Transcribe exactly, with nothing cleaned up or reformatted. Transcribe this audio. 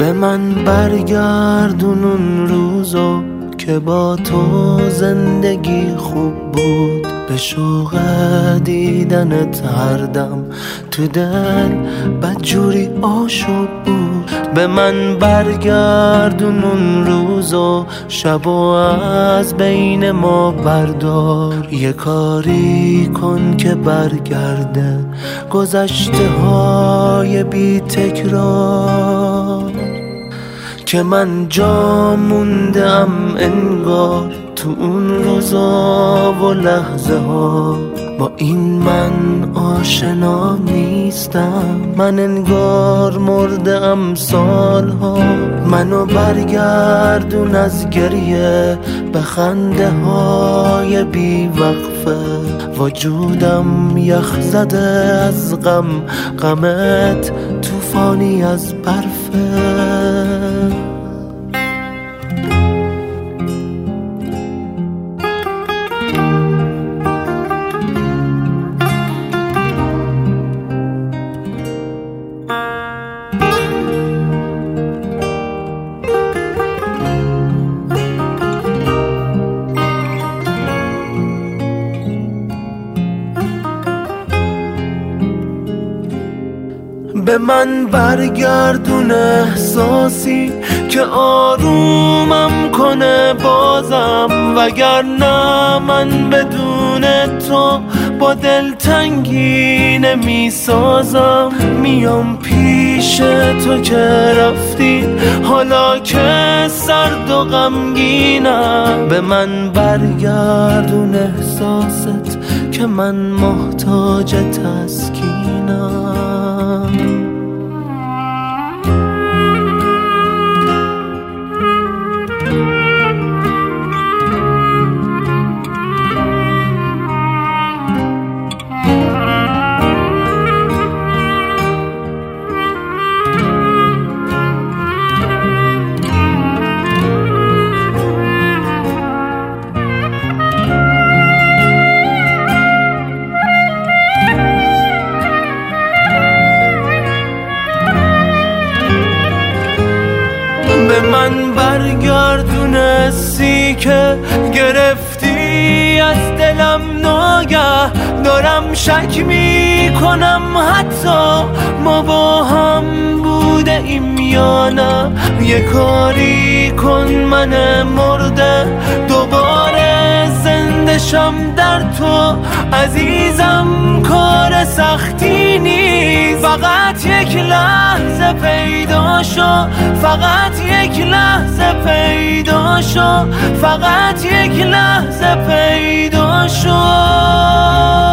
به من برگردون اون روزو که با تو زندگی خوب بود، به شوق دیدنت هر دم تو دل بدجوری آشوب بود. به من برگردون اون روزو شب و از بین ما بردار، یه کاری کن که برگرده گذشته های بی تکرار، که من جا موندم انگار تو اون روزا و لحظه ها. با این من آشنا نیستم، من انگار مردم سالها. منو برگردون از گریه به خنده های بی وقفه، وجودم یخ زده از غم، غمت طوفانی از برفه. به من برگردون احساسی که آرومم کنه بازم، وگرنه من بدون تو با دلتنگی نمی سازم. میام پیش تو که رفتی حالا که سرد و غمگینم، به من برگردون احساست که من محتاج تسکینم. به من برگردون حسی که گرفتی از دلم ناگه، دارم شک میکنم حتی ما با هم بوده ایم یا نه. یه کاری کن من مرده دوباره زنده شم در تو عزیزم، کار سختی نیست، فقط یک لحظه پیدا شو، فقط یک لحظه پیدا شو، فقط یک لحظه پیدا شو.